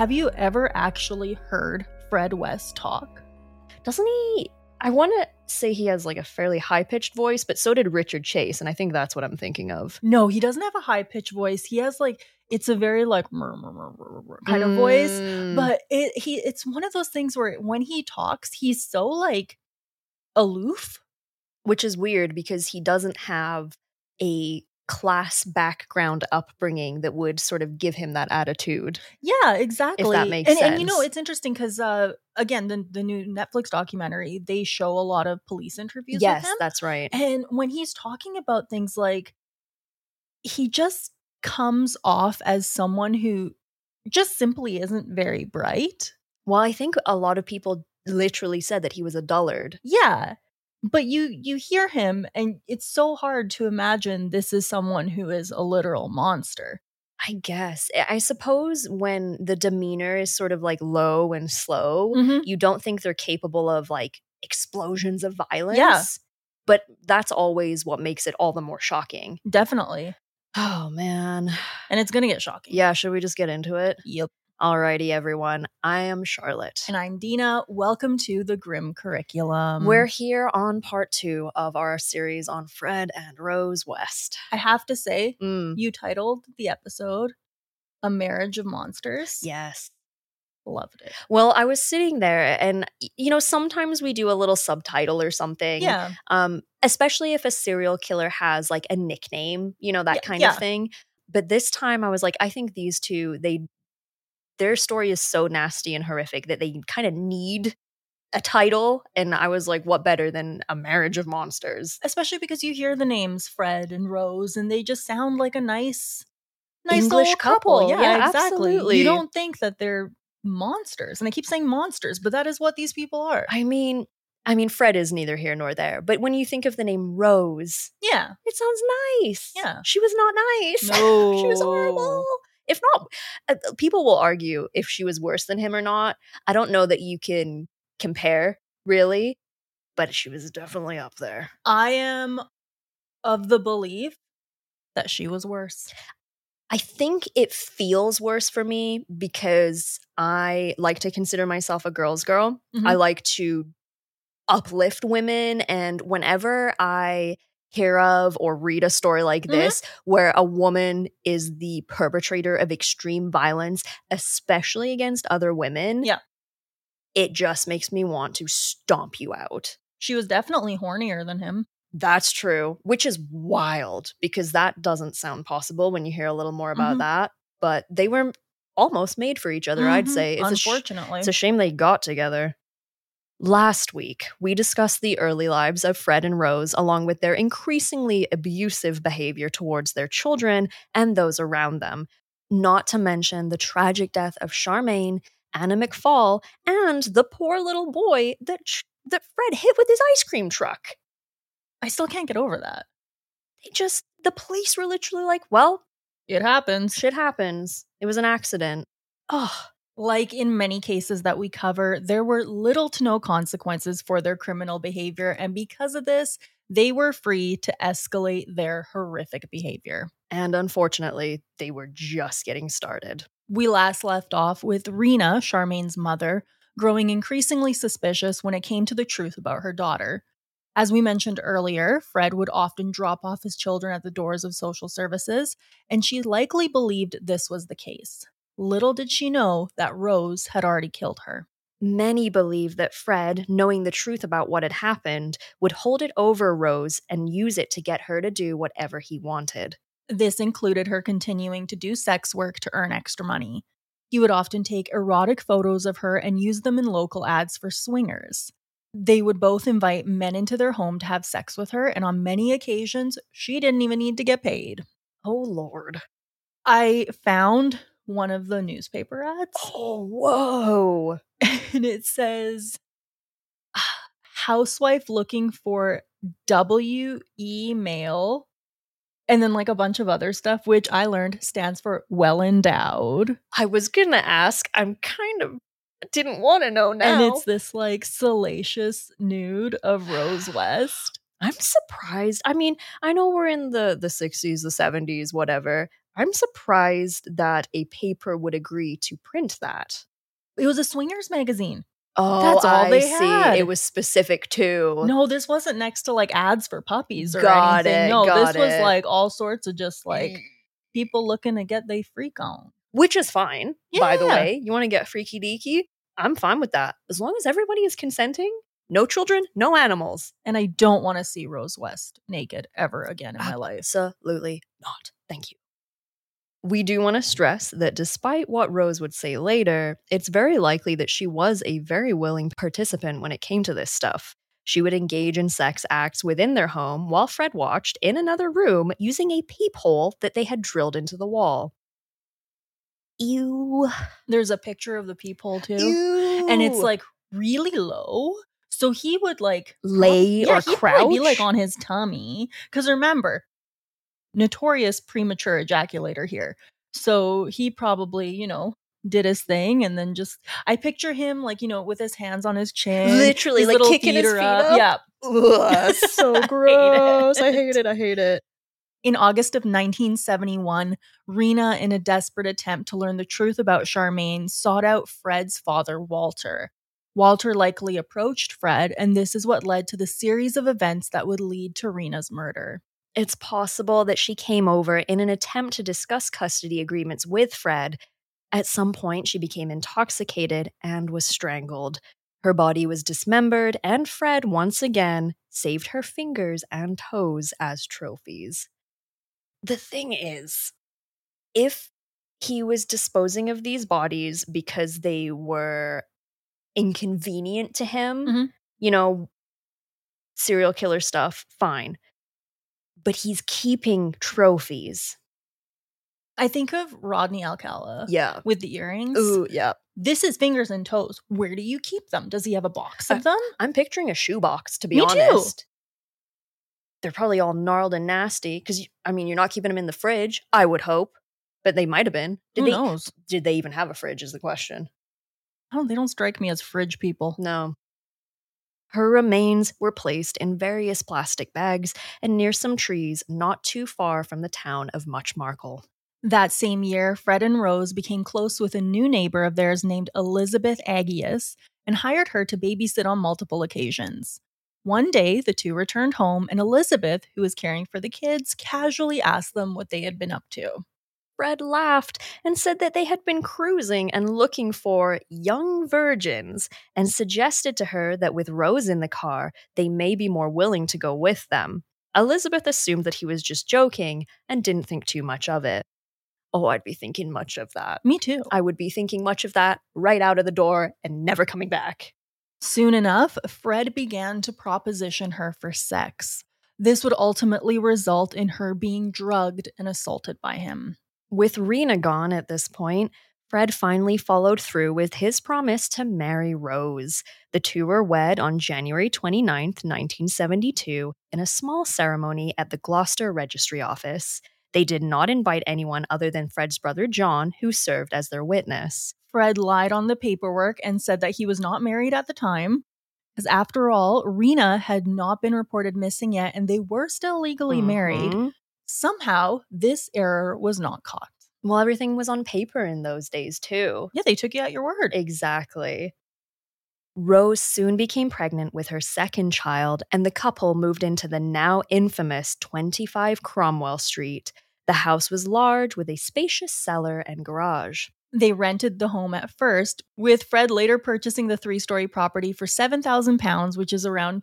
Have you ever actually heard Fred West talk? Doesn't he? I want to say he has like a fairly high-pitched voice, but so did Richard Chase, and I think that's what I'm thinking of. No, he doesn't have a high-pitched voice. He has like, it's a very like kind of voice, but it's one of those things where when he talks, he's so like aloof. Which is weird because he doesn't have a class background upbringing that would sort of give him that attitude. Yeah, exactly. If that makes sense. And you know, it's interesting because again, the new Netflix documentary, they show a lot of police interviews with him. Yes, that's right. And when he's talking about things like, he just comes off as someone who just simply isn't very bright. Well, I think a lot of people literally said that he was a dullard. Yeah. But you hear him and it's so hard to imagine this is someone who is a literal monster. I guess. I suppose when the demeanor is sort of like low and slow, you don't think they're capable of like explosions of violence. Yeah. But that's always what makes it all the more shocking. Definitely. Oh, man. And it's going to get shocking. Yeah, should we just get into it? Yep. Alrighty, everyone. I am Charlotte. And I'm Dina. Welcome to the Grim Curriculum. We're here on part 2 of our series on Fred and Rose West. I have to say, you titled the episode A Marriage of Monsters. Yes. Loved it. Well, I was sitting there and, you know, sometimes we do a little subtitle or something. Yeah. Especially if a serial killer has like a nickname, you know, that kind of thing. But this time I was like, I think these two, their story is so nasty and horrific that they kind of need a title. And I was like, what better than A Marriage of Monsters? Especially because you hear the names Fred and Rose and they just sound like a nice English little couple. Yeah, exactly. Absolutely. You don't think that they're monsters. And they keep saying monsters, but that is what these people are. I mean, Fred is neither here nor there. But when you think of the name Rose, yeah, it sounds nice. Yeah. She was not nice. No. She was horrible. If not, people will argue if she was worse than him or not. I don't know that you can compare, really, but she was definitely up there. I am of the belief that she was worse. I think it feels worse for me because I like to consider myself a girl's girl. I like to uplift women, and whenever I hear of or read a story like this where a woman is the perpetrator of extreme violence, especially against other women, it just makes me want to stomp you out. She was definitely hornier than him. That's true, which is wild because that doesn't sound possible when you hear a little more about that. But they were almost made for each other, I'd say. Unfortunately. It's a shame they got together. Last week, we discussed the early lives of Fred and Rose, along with their increasingly abusive behavior towards their children and those around them, not to mention the tragic death of Charmaine, Anna McFall, and the poor little boy that Fred hit with his ice cream truck. I still can't get over that. The police were literally like, well, it happens. Shit happens. It was an accident. Ugh. Like in many cases that we cover, there were little to no consequences for their criminal behavior, and because of this, they were free to escalate their horrific behavior. And unfortunately, they were just getting started. We last left off with Rena, Charmaine's mother, growing increasingly suspicious when it came to the truth about her daughter. As we mentioned earlier, Fred would often drop off his children at the doors of social services, and she likely believed this was the case. Little did she know that Rose had already killed her. Many believed that Fred, knowing the truth about what had happened, would hold it over Rose and use it to get her to do whatever he wanted. This included her continuing to do sex work to earn extra money. He would often take erotic photos of her and use them in local ads for swingers. They would both invite men into their home to have sex with her, and on many occasions, she didn't even need to get paid. Oh, Lord. I found one of the newspaper ads. Oh, whoa. And it says, housewife looking for W.E. mail. And then like a bunch of other stuff, which I learned stands for well endowed. I was gonna ask. I'm kind of didn't want to know now. And it's this like salacious nude of Rose West. I'm surprised. I mean, I know we're in the 60s, the 70s, whatever. I'm surprised that a paper would agree to print that. It was a swingers magazine. Oh, That's all they see. had. It was specific too. No, this wasn't next to like ads for puppies or Got anything. it, No, got this was it. like all sorts of just like people looking to get they freak on. Which is fine, by the Yeah. way. You want to get freaky deaky? I'm fine with that. As long as everybody is consenting, no children, no animals. And I don't want to see Rose West naked ever again in my life. Absolutely not. Thank you. We do want to stress that despite what Rose would say later, it's very likely that she was a very willing participant when it came to this stuff. She would engage in sex acts within their home while Fred watched in another room using a peephole that they had drilled into the wall. Ew. There's a picture of the peephole too. Ew. And it's like really low. So he would like lay or he'd crouch. probably be like on his tummy. Because remember, notorious premature ejaculator here. So he probably, you know, did his thing and then just I picture him like, you know, with his hands on his chin. Literally, his like little kicking his feet up. Yeah. Ugh, so gross. I hate it. In August of 1971, Rena, in a desperate attempt to learn the truth about Charmaine, sought out Fred's father, Walter. Walter likely approached Fred, and this is what led to the series of events that would lead to Rena's murder. It's possible that she came over in an attempt to discuss custody agreements with Fred. At some point, she became intoxicated and was strangled. Her body was dismembered, and Fred once again saved her fingers and toes as trophies. The thing is, if he was disposing of these bodies because they were inconvenient to him, you know, serial killer stuff, fine. But he's keeping trophies. I think of Rodney Alcala. Yeah. With the earrings. Ooh, yeah. This is fingers and toes. Where do you keep them? Does he have a box of them? I'm picturing a shoebox, to be Me honest. too. They're probably all gnarled and nasty because, I mean, you're not keeping them in the fridge, I would hope. But they might have been. Who knows? Did they even have a fridge is the question. Oh, they don't strike me as fridge people. No. Her remains were placed in various plastic bags and near some trees not too far from the town of Muchmarkel. That same year, Fred and Rose became close with a new neighbor of theirs named Elizabeth Agius and hired her to babysit on multiple occasions. One day, the two returned home, and Elizabeth, who was caring for the kids, casually asked them what they had been up to. Fred laughed and said that they had been cruising and looking for young virgins and suggested to her that with Rose in the car, they may be more willing to go with them. Elizabeth assumed that he was just joking and didn't think too much of it. Oh, I'd be thinking much of that. Me too. I would be thinking much of that right out of the door and never coming back. Soon enough, Fred began to proposition her for sex. This would ultimately result in her being drugged and assaulted by him. With Rena gone at this point, Fred finally followed through with his promise to marry Rose. The two were wed on January 29th, 1972, in a small ceremony at the Gloucester Registry Office. They did not invite anyone other than Fred's brother John, who served as their witness. Fred lied on the paperwork and said that he was not married at the time, because after all, Rena had not been reported missing yet and they were still legally married. Somehow, this error was not caught. Well, everything was on paper in those days, too. Yeah, they took you at your word. Exactly. Rose soon became pregnant with her second child, and the couple moved into the now infamous 25 Cromwell Street. The house was large, with a spacious cellar and garage. They rented the home at first, with Fred later purchasing the 3-story property for £7,000, which is around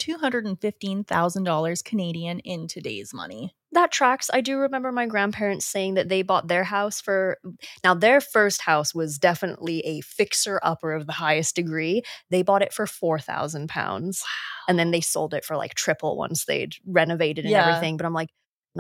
$215,000 Canadian in today's money. That tracks. I do remember my grandparents saying that they bought their house for... Now, their first house was definitely a fixer-upper of the highest degree. They bought it for £4,000. Wow. And then they sold it for like triple once they'd renovated and everything. But I'm like,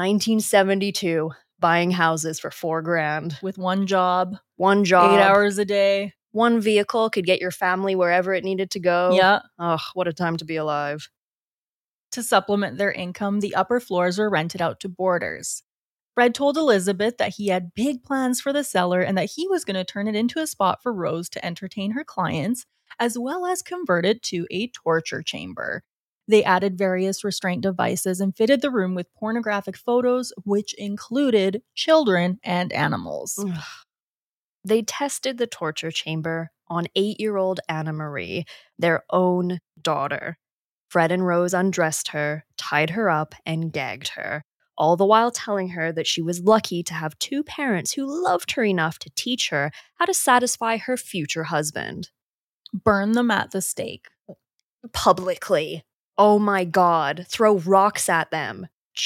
1972... buying houses for $4,000 with one job, 8 hours a day, one vehicle could get your family wherever it needed to go. Yeah. Oh, what a time to be alive. To supplement their income, the upper floors were rented out to boarders. Fred told Elizabeth that he had big plans for the cellar and that he was going to turn it into a spot for Rose to entertain her clients, as well as convert it to a torture chamber. They added various restraint devices and fitted the room with pornographic photos, which included children and animals. Ugh. They tested the torture chamber on 8-year-old Anna Marie, their own daughter. Fred and Rose undressed her, tied her up, and gagged her, all the while telling her that she was lucky to have 2 parents who loved her enough to teach her how to satisfy her future husband. Burn them at the stake. Publicly. Oh my God. Throw rocks at them.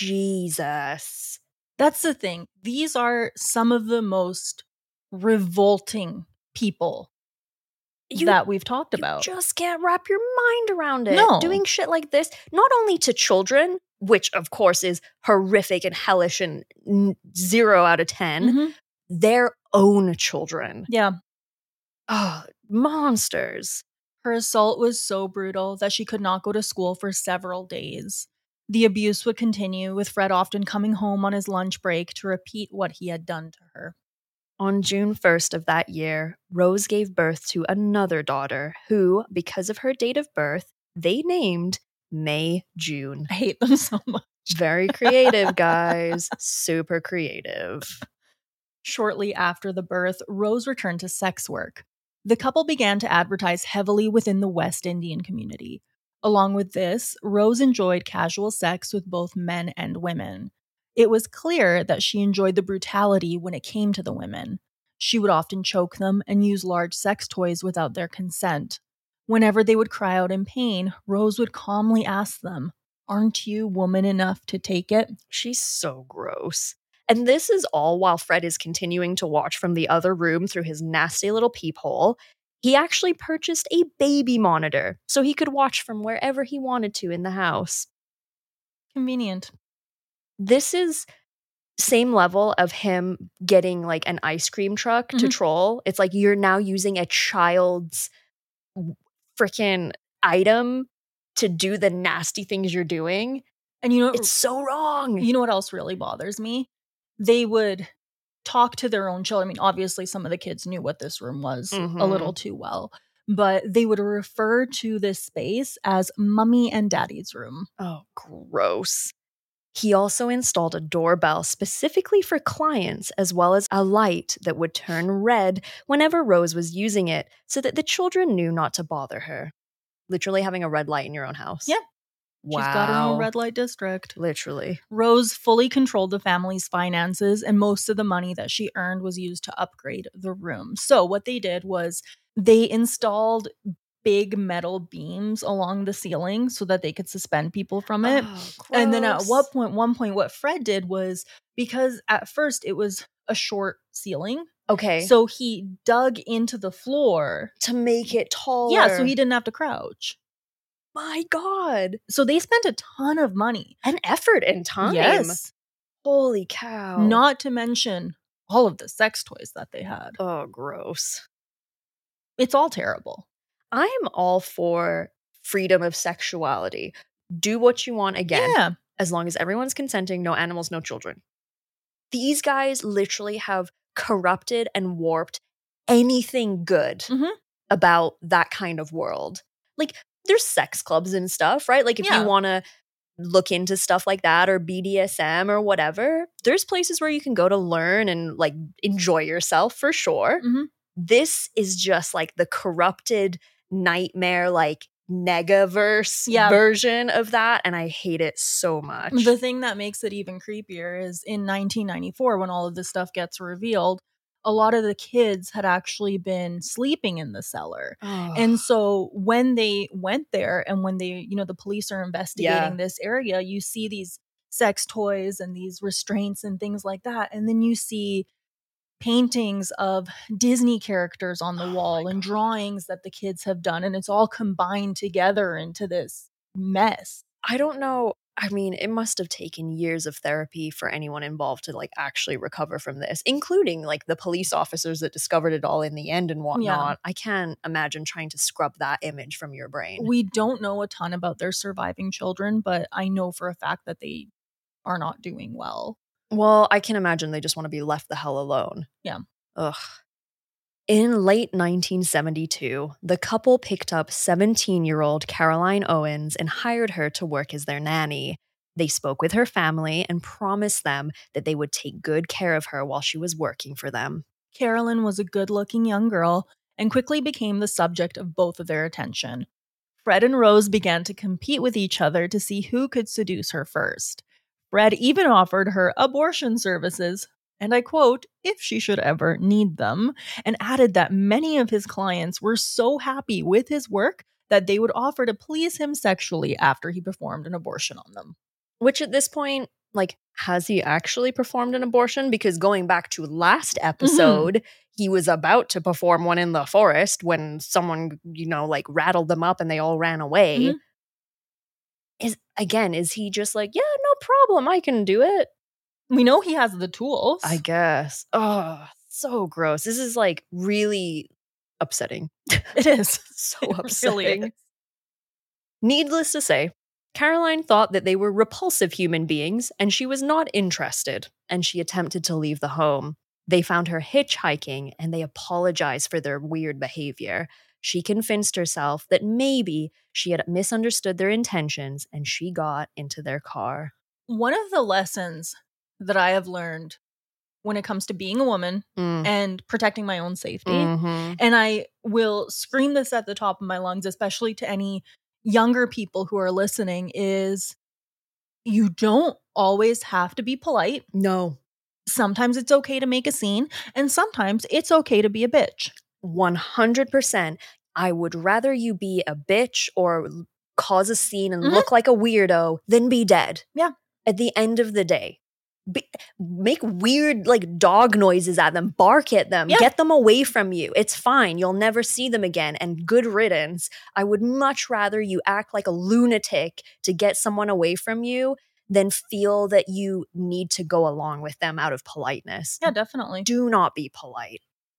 Jesus. That's the thing. These are some of the most revolting people that we've talked about. You just can't wrap your mind around it. No. Doing shit like this, not only to children, which of course is horrific and hellish and 0 out of 10, their own children. Yeah. Oh, monsters. Her assault was so brutal that she could not go to school for several days. The abuse would continue, with Fred often coming home on his lunch break to repeat what he had done to her. On June 1st of that year, Rose gave birth to another daughter who, because of her date of birth, they named May June. I hate them so much. Very creative, guys. Super creative. Shortly after the birth, Rose returned to sex work. The couple began to advertise heavily within the West Indian community. Along with this, Rose enjoyed casual sex with both men and women. It was clear that she enjoyed the brutality when it came to the women. She would often choke them and use large sex toys without their consent. Whenever they would cry out in pain, Rose would calmly ask them, "Aren't you woman enough to take it?" She's so gross. And this is all while Fred is continuing to watch from the other room through his nasty little peephole. He actually purchased a baby monitor so he could watch from wherever he wanted to in the house. Convenient. This is same level of him getting like an ice cream truck to troll. It's like you're now using a child's freaking item to do the nasty things you're doing. And you know, it's so wrong. You know what else really bothers me? They would talk to their own children. I mean, obviously some of the kids knew what this room was a little too well, but they would refer to this space as Mummy and Daddy's room. Oh, gross. He also installed a doorbell specifically for clients, as well as a light that would turn red whenever Rose was using it so that the children knew not to bother her. Literally having a red light in your own house. Yeah. Wow. She's got her own red light district. Literally. Rose fully controlled the family's finances, and most of the money that she earned was used to upgrade the room. So what they did was they installed big metal beams along the ceiling so that they could suspend people from it. And then at one point, what Fred did was, because at first it was a short ceiling. Okay. So he dug into the floor to make it taller. Yeah, so he didn't have to crouch. My God. So they spent a ton of money. And effort and time. Yes. Holy cow. Not to mention all of the sex toys that they had. Oh, gross. It's all terrible. I am all for freedom of sexuality. Do what you want again. Yeah. As long as everyone's consenting, no animals, no children. These guys literally have corrupted and warped anything good about that kind of world. Like, there's sex clubs and stuff, right? Like, if you want to look into stuff like that or BDSM or whatever, there's places where you can go to learn and like enjoy yourself for sure. This is just like the corrupted nightmare, like negaverse version of that, and I hate it so much. The thing that makes it even creepier is in 1994, when all of this stuff gets revealed, a lot of the kids had actually been sleeping in the cellar. And so when they went there and when they, you know, the police are investigating this area, you see these sex toys and these restraints and things like that. And then you see paintings of Disney characters on the wall and drawings that the kids have done. And it's all combined together into this mess. I don't know. I mean, it must have taken years of therapy for anyone involved to like actually recover from this, including like the police officers that discovered it all in the end and whatnot. I can't imagine trying to scrub that image from your brain. We don't know a ton about their surviving children, but I know for a fact that they are not doing well. Well, I can imagine they just want to be left the hell alone. Yeah. Ugh. In late 1972, the couple picked up 17-year-old Caroline Owens and hired her to work as their nanny. They spoke with her family and promised them that they would take good care of her while she was working for them. Carolyn was a good-looking young girl and quickly became the subject of both of their attention. Fred and Rose began to compete with each other to see who could seduce her first. Fred even offered her abortion services, and I quote, if she should ever need them, and added that many of his clients were so happy with his work that they would offer to please him sexually after he performed an abortion on them. Which at this point, like, has he actually performed an abortion? Because going back to last episode, he was about to perform one in the forest when someone, like rattled them up and they all ran away. Is he just like, yeah, no problem, I can do it? We know he has the tools. I guess. Oh, so gross. This is like really upsetting. It is. So It upsetting. really is. Needless to say, Caroline thought that they were repulsive human beings and she was not interested, and she attempted to leave the home. They found her hitchhiking and they apologized for their weird behavior. She convinced herself that maybe she had misunderstood their intentions and she got into their car. One of the lessons that I have learned when it comes to being a woman and protecting my own safety, and I will scream this at the top of my lungs, especially to any younger people who are listening, is you don't always have to be polite. No. Sometimes it's okay to make a scene, and sometimes it's okay to be a bitch. 100%. I would rather you be a bitch or cause a scene and look like a weirdo than be dead. Yeah. At the end of the day. Make weird like dog noises at them, bark at them, get them away from you. It's fine. You'll never see them again, and good riddance. I would much rather you act like a lunatic to get someone away from you than feel that you need to go along with them out of politeness. Yeah, definitely. Do not be polite.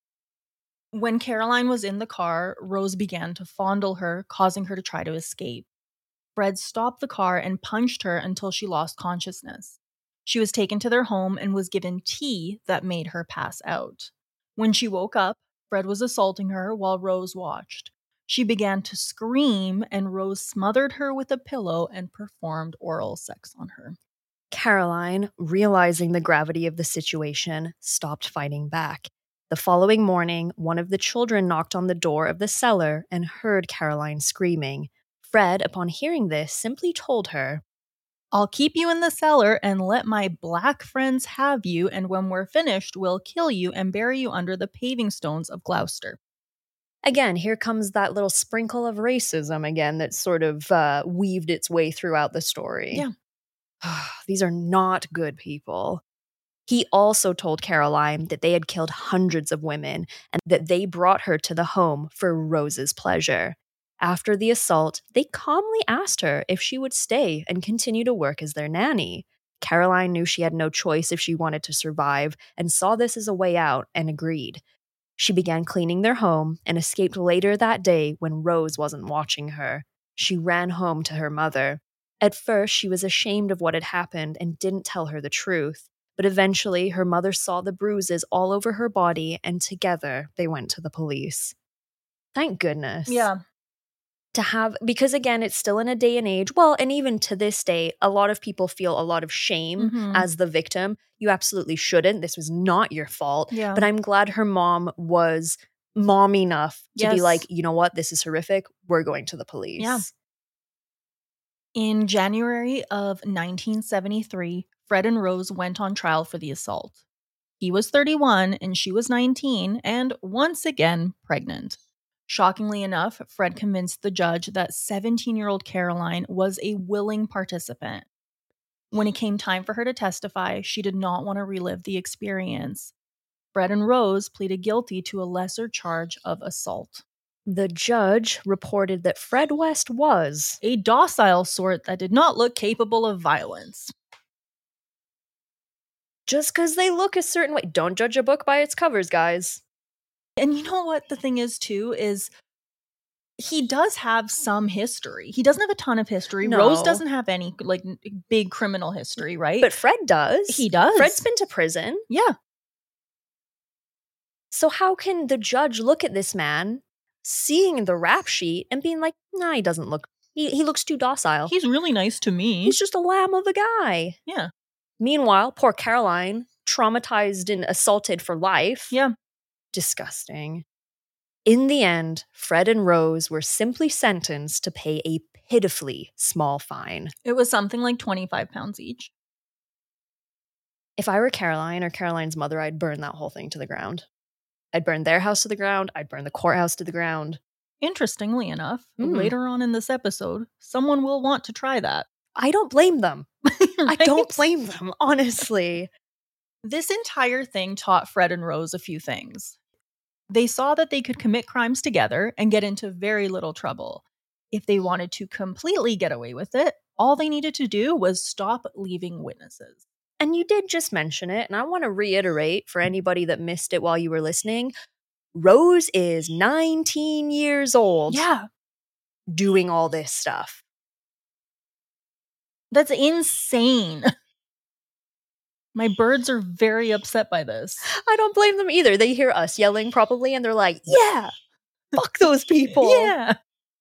When Caroline was in the car, Rose began to fondle her, causing her to try to escape. Fred stopped the car and punched her until she lost consciousness. She was taken to their home and was given tea that made her pass out. When she woke up, Fred was assaulting her while Rose watched. She began to scream, and Rose smothered her with a pillow and performed oral sex on her. Caroline, realizing the gravity of the situation, stopped fighting back. The following morning, one of the children knocked on the door of the cellar and heard Caroline screaming. Fred, upon hearing this, simply told her, I'll keep you in the cellar and let my black friends have you, and when we're finished, we'll kill you and bury you under the paving stones of Gloucester. Again, here comes that little sprinkle of racism again that sort of weaved its way throughout the story. Yeah. These are not good people. He also told Caroline that they had killed hundreds of women and that they brought her to the home for Rose's pleasure. After the assault, they calmly asked her if she would stay and continue to work as their nanny. Caroline knew she had no choice if she wanted to survive and saw this as a way out and agreed. She began cleaning their home and escaped later that day when Rose wasn't watching her. She ran home to her mother. At first, she was ashamed of what had happened and didn't tell her the truth. But eventually, her mother saw the bruises all over her body, and together they went to the police. Thank goodness. Yeah. Because again, it's still in a day and age, well, and even to this day, a lot of people feel a lot of shame as the victim. You absolutely shouldn't. This was not your fault. Yeah. But I'm glad her mom was mom enough to be like, you know what, this is horrific. We're going to the police. Yeah. In January of 1973, Fred and Rose went on trial for the assault. He was 31 and she was 19 and once again pregnant. Shockingly enough, Fred convinced the judge that 17-year-old Caroline was a willing participant. When it came time for her to testify, she did not want to relive the experience. Fred and Rose pleaded guilty to a lesser charge of assault. The judge reported that Fred West was a docile sort that did not look capable of violence. Just because they look a certain way. Don't judge a book by its covers, guys. And you know what the thing is, too, is he does have some history. He doesn't have a ton of history. No. Rose doesn't have any, like, big criminal history, right? But Fred does. He does. Fred's been to prison. Yeah. So how can the judge look at this man, seeing the rap sheet, and being like, nah, he doesn't look, he looks too docile. He's really nice to me. He's just a lamb of a guy. Yeah. Meanwhile, poor Caroline, traumatized and assaulted for life. Yeah. Disgusting. In the end, Fred and Rose were simply sentenced to pay a pitifully small fine. It was something like 25 pounds each. If I were Caroline or Caroline's mother, I'd burn that whole thing to the ground. I'd burn their house to the ground. I'd burn the courthouse to the ground. Interestingly enough, later on in this episode, someone will want to try that. I don't blame them. Right? I don't blame them, honestly. This entire thing taught Fred and Rose a few things. They saw that they could commit crimes together and get into very little trouble. If they wanted to completely get away with it, all they needed to do was stop leaving witnesses. And you did just mention it, and I want to reiterate for anybody that missed it while you were listening, Rose is 19 years old. Yeah. Doing all this stuff. That's insane. My birds are very upset by this. I don't blame them either. They hear us yelling probably, and they're like, yeah, fuck those people. Yeah.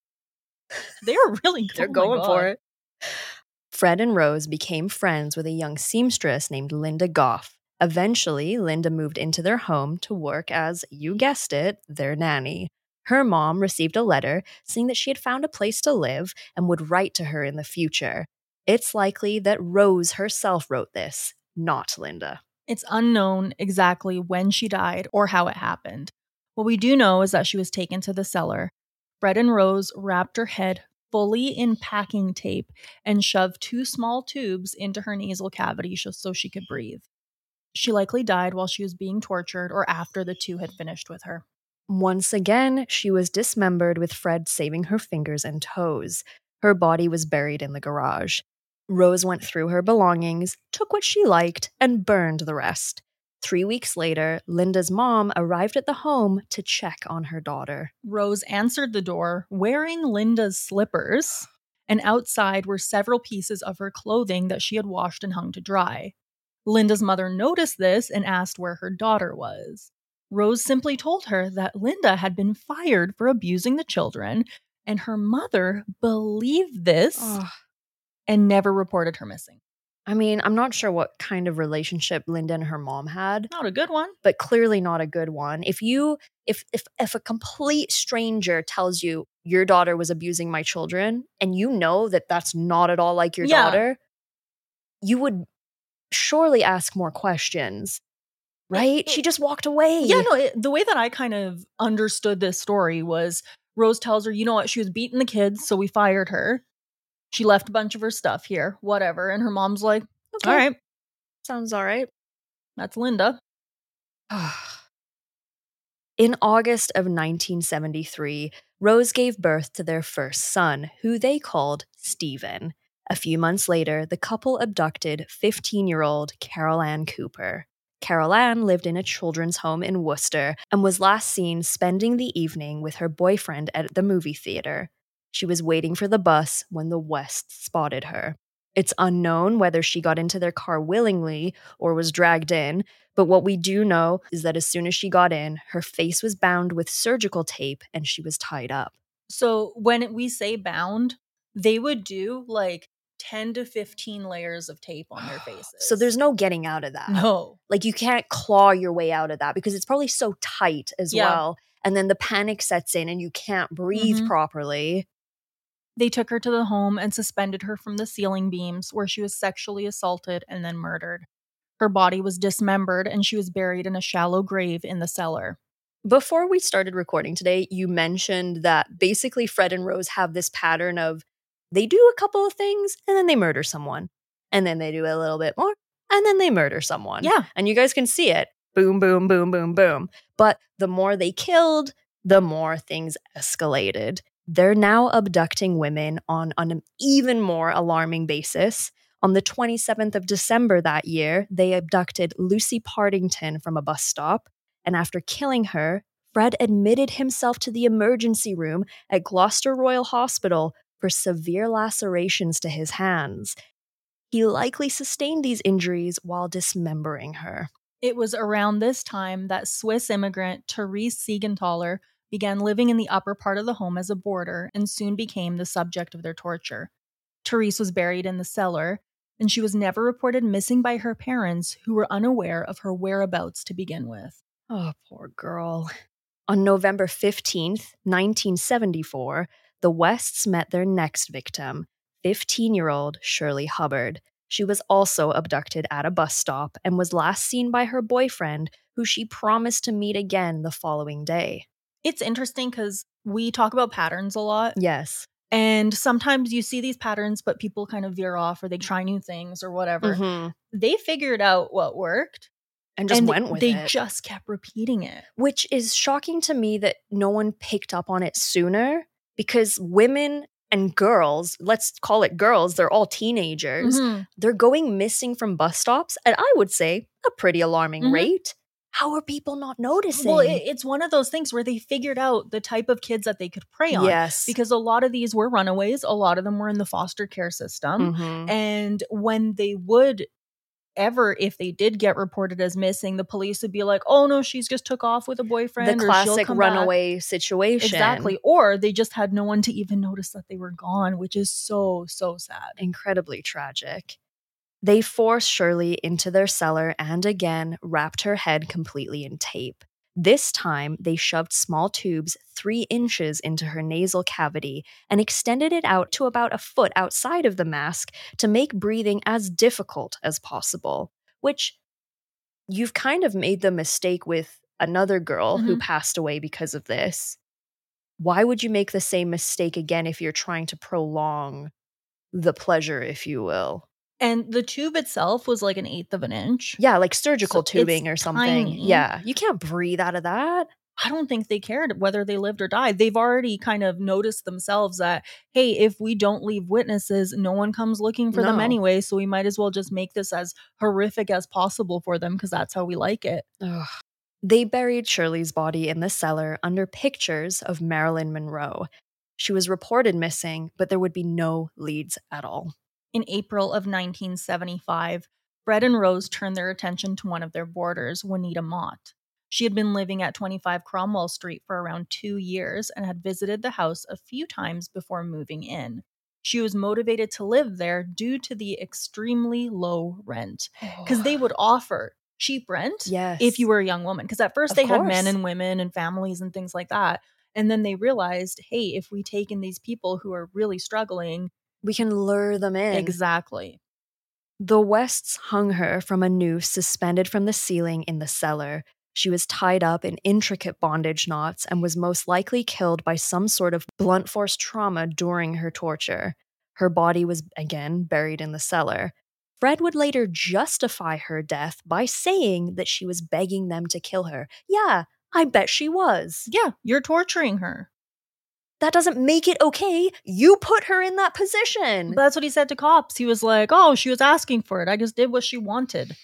They're really They're going for it. Fred and Rose became friends with a young seamstress named Linda Goff. Eventually, Linda moved into their home to work as, you guessed it, their nanny. Her mom received a letter saying that she had found a place to live and would write to her in the future. It's likely that Rose herself wrote this, not Linda. It's unknown exactly when she died or how it happened. What we do know is that she was taken to the cellar. Fred and Rose wrapped her head fully in packing tape and shoved 2 small tubes into her nasal cavity so she could breathe. She likely died while she was being tortured or after the 2 had finished with her. Once again, she was dismembered with Fred saving her fingers and toes. Her body was buried in the garage. Rose went through her belongings, took what she liked, and burned the rest. 3 weeks later, Linda's mom arrived at the home to check on her daughter. Rose answered the door wearing Linda's slippers, and outside were several pieces of her clothing that she had washed and hung to dry. Linda's mother noticed this and asked where her daughter was. Rose simply told her that Linda had been fired for abusing the children, and her mother believed this and never reported her missing. I mean, I'm not sure what kind of relationship Linda and her mom had. Not a good one. But clearly not a good one. If a complete stranger tells you your daughter was abusing my children and you know that that's not at all like your daughter, you would surely ask more questions. Right? She just walked away. Yeah, no, the way that I kind of understood this story was Rose tells her, you know what, she was beating the kids, so we fired her. She left a bunch of her stuff here, whatever. And her mom's like, okay. All right. Sounds all right. That's Linda. In August of 1973, Rose gave birth to their first son, who they called Stephen. A few months later, the couple abducted 15-year-old Carol Ann Cooper. Carol Ann lived in a children's home in Worcester and was last seen spending the evening with her boyfriend at the movie theater. She was waiting for the bus when the Wests spotted her. It's unknown whether she got into their car willingly or was dragged in, but what we do know is that as soon as she got in, her face was bound with surgical tape and she was tied up. So when we say bound, they would do like 10 to 15 layers of tape on their faces. So there's no getting out of that. No. Like you can't claw your way out of that because it's probably so tight as well. And then the panic sets in and you can't breathe properly. They took her to the home and suspended her from the ceiling beams where she was sexually assaulted and then murdered. Her body was dismembered and she was buried in a shallow grave in the cellar. Before we started recording today, you mentioned that basically Fred and Rose have this pattern of they do a couple of things and then they murder someone. And then they do a little bit more and then they murder someone. Yeah. And you guys can see it. Boom, boom, boom, boom, boom. But the more they killed, the more things escalated. They're now abducting women on an even more alarming basis. On the 27th of December that year, they abducted Lucy Partington from a bus stop. And after killing her, Fred admitted himself to the emergency room at Gloucester Royal Hospital for severe lacerations to his hands. He likely sustained these injuries while dismembering her. It was around this time that Swiss immigrant Therese Siegenthaler began living in the upper part of the home as a boarder and soon became the subject of their torture. Therese was buried in the cellar, and she was never reported missing by her parents, who were unaware of her whereabouts to begin with. Oh, poor girl. On November 15th, 1974, the Wests met their next victim, 15-year-old Shirley Hubbard. She was also abducted at a bus stop and was last seen by her boyfriend, who she promised to meet again the following day. It's interesting because we talk about patterns a lot. Yes. And sometimes you see these patterns, but people kind of veer off or they try new things or whatever. Mm-hmm. They figured out what worked. And just went with it. They just kept repeating it. Which is shocking to me that no one picked up on it sooner, because women and girls, let's call it girls, they're all teenagers. Mm-hmm. They're going missing from bus stops at, I would say, a pretty alarming rate. How are people not noticing? Well, it's one of those things where they figured out the type of kids that they could prey on. Yes. Because a lot of these were runaways. A lot of them were in the foster care system. Mm-hmm. And when they would if they did get reported as missing, the police would be like, oh no, she's just took off with a boyfriend. The classic or she'll come runaway back. Situation. Exactly. Or they just had no one to even notice that they were gone, which is so, so sad. Incredibly tragic. They forced Shirley into their cellar and again wrapped her head completely in tape. This time, they shoved small tubes 3 inches into her nasal cavity and extended it out to about a foot outside of the mask to make breathing as difficult as possible, which you've kind of made the mistake with another girl who passed away because of this. Why would you make the same mistake again if you're trying to prolong the pleasure, if you will? And the tube itself was like 1/8 of an inch. Yeah, like surgical tubing or something. Tiny. Yeah, you can't breathe out of that. I don't think they cared whether they lived or died. They've already kind of noticed themselves that, hey, if we don't leave witnesses, no one comes looking for them anyway, so we might as well just make this as horrific as possible for them because that's how we like it. Ugh. They buried Shirley's body in the cellar under pictures of Marilyn Monroe. She was reported missing, but there would be no leads at all. In April of 1975, Fred and Rose turned their attention to one of their boarders, Juanita Mott. She had been living at 25 Cromwell Street for around 2 years and had visited the house a few times before moving in. She was motivated to live there due to the extremely low rent, because they would offer cheap rent if you were a young woman. Because at first they had men and women and families and things like that. And then they realized, hey, if we take in these people who are really struggling, we can lure them in. Exactly. The Wests hung her from a noose suspended from the ceiling in the cellar. She was tied up in intricate bondage knots and was most likely killed by some sort of blunt force trauma during her torture. Her body was, again, buried in the cellar. Fred would later justify her death by saying that she was begging them to kill her. Yeah, I bet she was. Yeah, you're torturing her. That doesn't make it okay. You put her in that position. But that's what he said to cops. He was like, oh, she was asking for it. I just did what she wanted.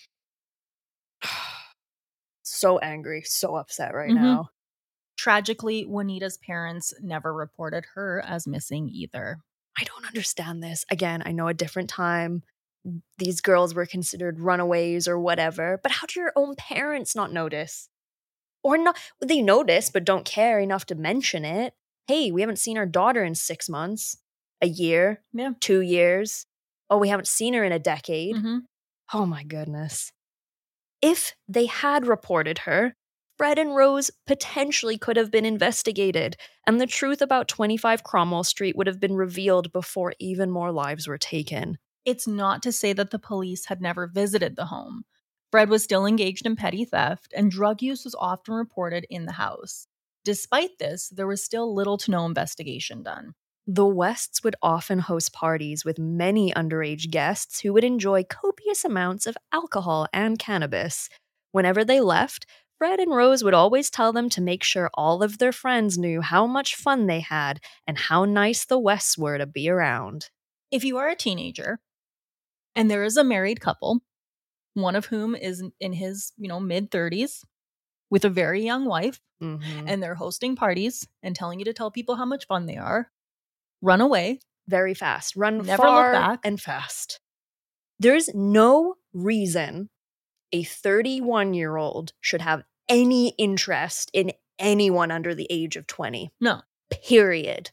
So angry, so upset right now. Tragically, Juanita's parents never reported her as missing either. I don't understand this. Again, I know a different time. These girls were considered runaways or whatever. But how do your own parents not notice? Or not? They notice, but don't care enough to mention it. Hey, we haven't seen our daughter in 6 months, a year, 2 years. Oh, we haven't seen her in a decade. Oh my goodness. If they had reported her, Fred and Rose potentially could have been investigated, and the truth about 25 Cromwell Street would have been revealed before even more lives were taken. It's not to say that the police had never visited the home. Fred was still engaged in petty theft, and drug use was often reported in the house. Despite this, there was still little to no investigation done. The Wests would often host parties with many underage guests who would enjoy copious amounts of alcohol and cannabis. Whenever they left, Fred and Rose would always tell them to make sure all of their friends knew how much fun they had and how nice the Wests were to be around. If you are a teenager and there is a married couple, one of whom is in his, mid-30s, with a very young wife, and they're hosting parties and telling you to tell people how much fun they are, run away. Very fast. Run Never far look back. And fast. There's no reason a 31-year-old should have any interest in anyone under the age of 20. No. Period.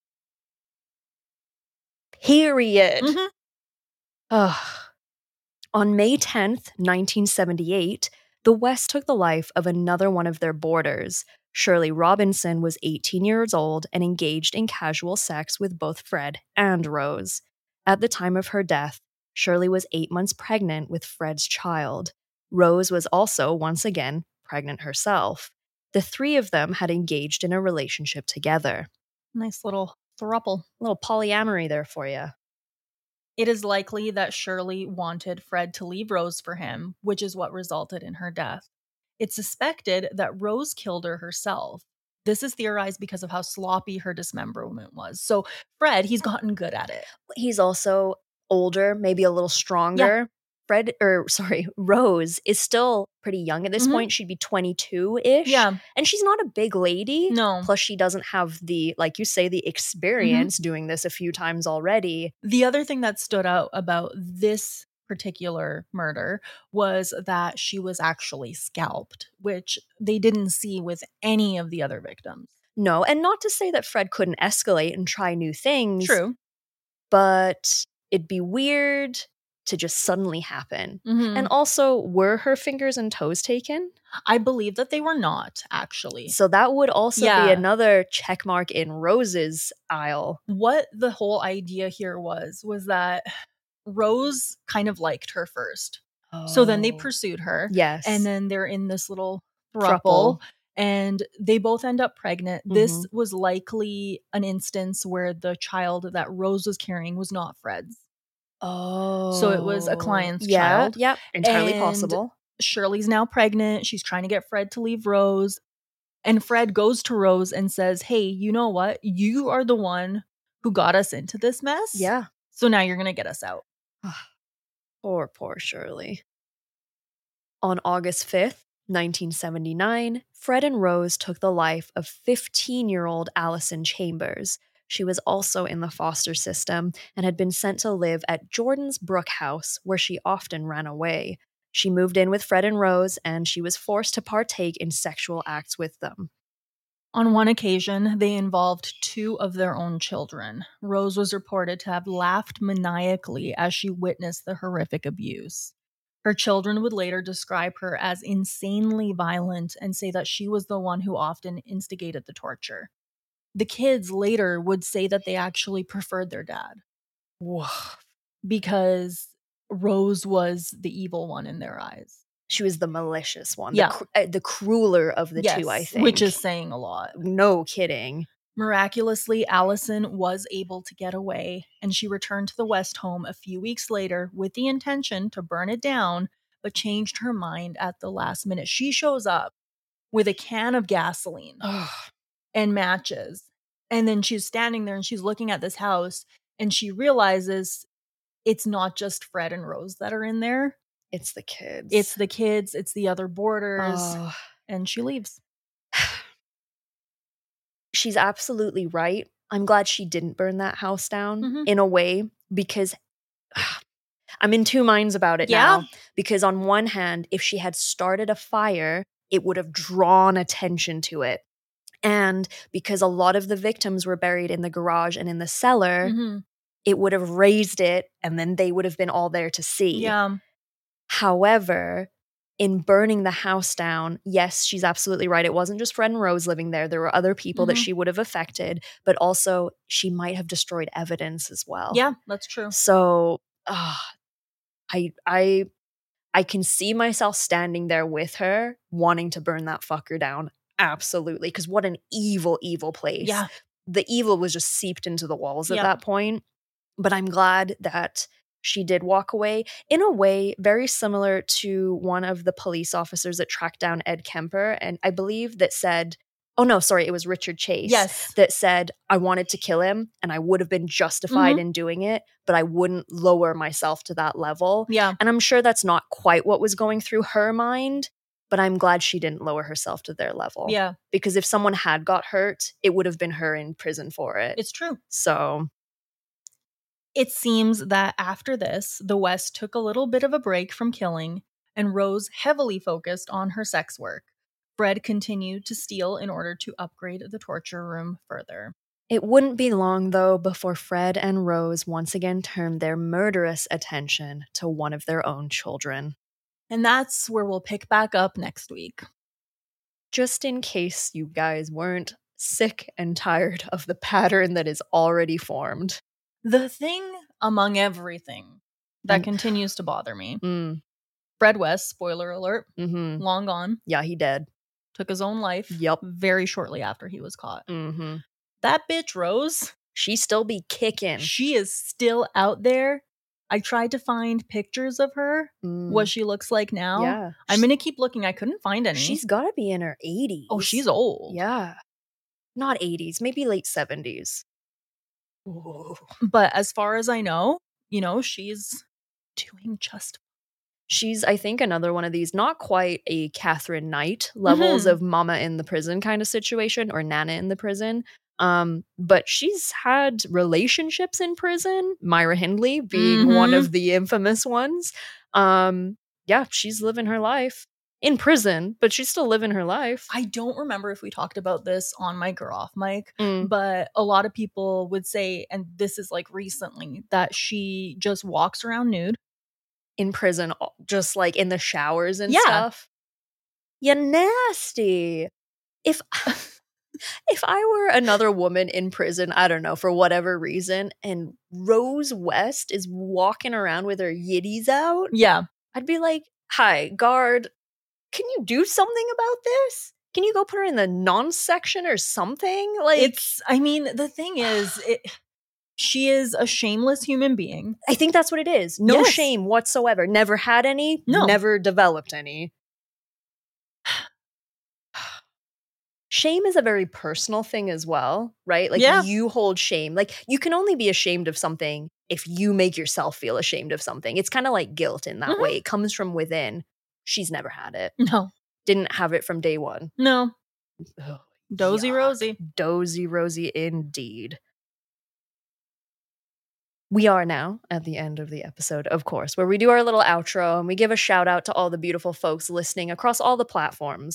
Mhm. Ugh. On May 10th, 1978, the West took the life of another one of their boarders. Shirley Robinson was 18 years old and engaged in casual sex with both Fred and Rose. At the time of her death, Shirley was 8 months pregnant with Fred's child. Rose was also, once again, pregnant herself. The three of them had engaged in a relationship together. Nice little throuple. A little polyamory there for you. It is likely that Shirley wanted Fred to leave Rose for him, which is what resulted in her death. It's suspected that Rose killed her herself. This is theorized because of how sloppy her dismemberment was. So Fred, he's gotten good at it. He's also older, maybe a little stronger. Rose is still pretty young at this point. She'd be 22-ish. Yeah. And she's not a big lady. No. Plus, she doesn't have the, like you say, the experience doing this a few times already. The other thing that stood out about this particular murder was that she was actually scalped, which they didn't see with any of the other victims. No, and not to say that Fred couldn't escalate and try new things. True. But it'd be weird to just suddenly happen. Mhm. And also, were her fingers and toes taken? I believe that they were not, actually. So that would also Yeah. be another check mark in Rose's aisle. What the whole idea here was that Rose kind of liked her first. So then they Oh. pursued her. Yes. And then they're in this little Throuple. throuple. And they both end up pregnant. This was likely an instance where the child that Rose was carrying was not Fred's. Oh. So it was a client's child. Yep. Entirely And possible. Shirley's now pregnant. She's trying to get Fred to leave Rose. And Fred goes to Rose and says, hey, you know what? You are the one who got us into this mess. Yeah. So now you're going to get us out. Poor Shirley. On August 5th, 1979, Fred and Rose took the life of 15-year-old Allison Chambers. She was also in the foster system and had been sent to live at Jordan's Brook House, where she often ran away. She moved in with Fred and Rose, and she was forced to partake in sexual acts with them. On one occasion, they involved two of their own children. Rose was reported to have laughed maniacally as she witnessed the horrific abuse. Her children would later describe her as insanely violent and say that she was the one who often instigated the torture. The kids later would say that they actually preferred their dad. Whoa. Because Rose was the evil one in their eyes. She was the malicious one. Yeah. The crueler of the two, I think. Which is saying a lot. No kidding. Miraculously, Allison was able to get away, and she returned to the West home a few weeks later with the intention to burn it down, but changed her mind at the last minute. She shows up with a can of gasoline and matches, and then she's standing there and she's looking at this house, and she realizes it's not just Fred and Rose that are in there. It's the kids. It's the kids. It's the other boarders. And she leaves. She's absolutely right. I'm glad she didn't burn that house down in a way, because I'm in two minds about it now. Because on one hand, if she had started a fire, it would have drawn attention to it. And because a lot of the victims were buried in the garage and in the cellar, it would have raised it, and then they would have been all there to see. Yeah. However, in burning the house down, yes, she's absolutely right. It wasn't just Fred and Rose living there. There were other people that she would have affected, but also she might have destroyed evidence as well. Yeah, that's true. So I can see myself standing there with her wanting to burn that fucker down. Absolutely. Because what an evil, evil place. Yeah. The evil was just seeped into the walls at that point. But I'm glad that she did walk away in a way very similar to one of the police officers that tracked down Ed Kemper. And I believe that said, it was Richard Chase. Yes. That said, I wanted to kill him and I would have been justified in doing it, but I wouldn't lower myself to that level. Yeah. And I'm sure that's not quite what was going through her mind, but I'm glad she didn't lower herself to their level. Yeah. Because if someone had got hurt, it would have been her in prison for it. It's true. So it seems that after this, the West took a little bit of a break from killing, and Rose heavily focused on her sex work. Fred continued to steal in order to upgrade the torture room further. It wouldn't be long, though, before Fred and Rose once again turned their murderous attention to one of their own children. And that's where we'll pick back up next week. Just in case you guys weren't sick and tired of the pattern that is already formed. The thing among everything that continues to bother me. Fred West, spoiler alert, long gone. Yeah, he dead. Took his own life. Yep. Very shortly after he was caught. That bitch, Rose. She still be kicking. She is still out there. I tried to find pictures of her, what she looks like now. Yeah. I'm going to keep looking. I couldn't find any. She's got to be in her 80s. Oh, she's old. Yeah. Not 80s, maybe late 70s. Ooh. But as far as I know, she's doing just. She's, I think, another one of these, not quite a Catherine Knight levels of mama in the prison kind of situation or nana in the prison. But she's had relationships in prison, Myra Hindley being one of the infamous ones. Yeah, she's living her life in prison, but she's still living her life. I don't remember if we talked about this on my Girl Off mic, but a lot of people would say, and this is like recently, that she just walks around nude. In prison, just like in the showers and stuff. Yeah, nasty. If I were another woman in prison, I don't know, for whatever reason, and Rose West is walking around with her yitties out, I'd be like, hi, guard, can you do something about this? Can you go put her in the nonce section or something? Like, the thing is, she is a shameless human being. I think that's what it is. No shame whatsoever. Never had any. No. Never developed any. Shame is a very personal thing as well, right? Like, you hold shame. Like, you can only be ashamed of something if you make yourself feel ashamed of something. It's kind of like guilt in that way. It comes from within. She's never had it. No. Didn't have it from day one. No. Ugh, Dozy Rosie. Dozy Rosie indeed. We are now at the end of the episode, of course, where we do our little outro and we give a shout out to all the beautiful folks listening across all the platforms,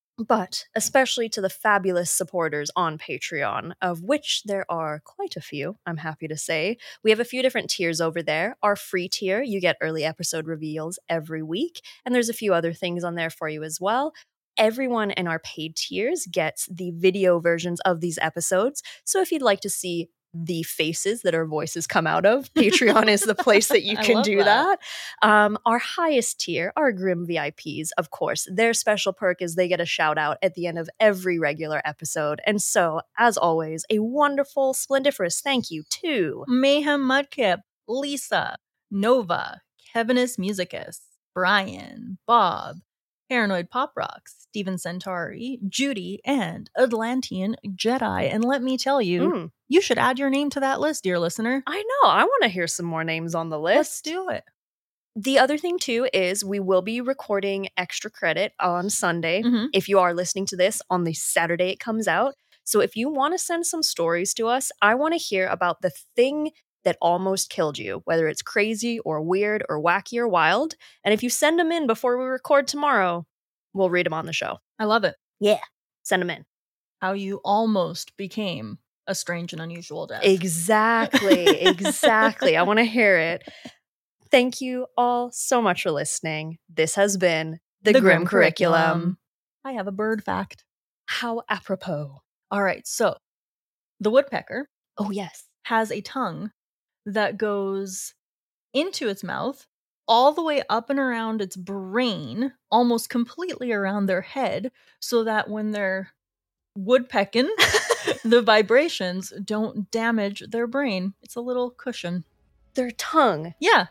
but especially to the fabulous supporters on Patreon, of which there are quite a few, I'm happy to say. We have a few different tiers over there. Our free tier, you get early episode reveals every week, and there's a few other things on there for you as well. Everyone in our paid tiers gets the video versions of these episodes, so if you'd like to see the faces that our voices come out of, Patreon is the place that you can do that. Our highest tier, our Grim VIPs, of course, their special perk is they get a shout out at the end of every regular episode. And so, as always, a wonderful, splendiferous thank you to Mayhem Mudkip, Lisa, Nova, Kevinus Musicus, Brian, Bob, Paranoid Pop Rocks, Steven Centauri, Judy, and Atlantean Jedi. And let me tell you, you should add your name to that list, dear listener. I know. I want to hear some more names on the list. Let's do it. The other thing, too, is we will be recording Extra Credit on Sunday. If you are listening to this on the Saturday it comes out. So if you want to send some stories to us, I want to hear about the thing that almost killed you, whether it's crazy or weird or wacky or wild. And if you send them in before we record tomorrow, we'll read them on the show. I love it. Yeah. Send them in. How you almost became a strange and unusual death. Exactly. Exactly. I want to hear it. Thank you all so much for listening. This has been The Grim Curriculum. I have a bird fact. How apropos. All right. So the woodpecker. Oh, yes. Has a tongue that goes into its mouth, all the way up and around its brain, almost completely around their head, so that when they're woodpecking, the vibrations don't damage their brain. It's a little cushion. Their tongue? Yeah.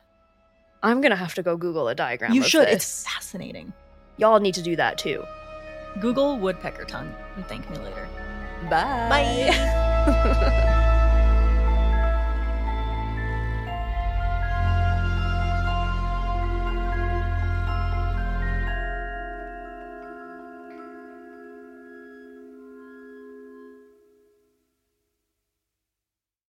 I'm going to have to go Google a diagram You of should. this. It's fascinating. Y'all need to do that too. Google woodpecker tongue and thank me later. Bye. Bye.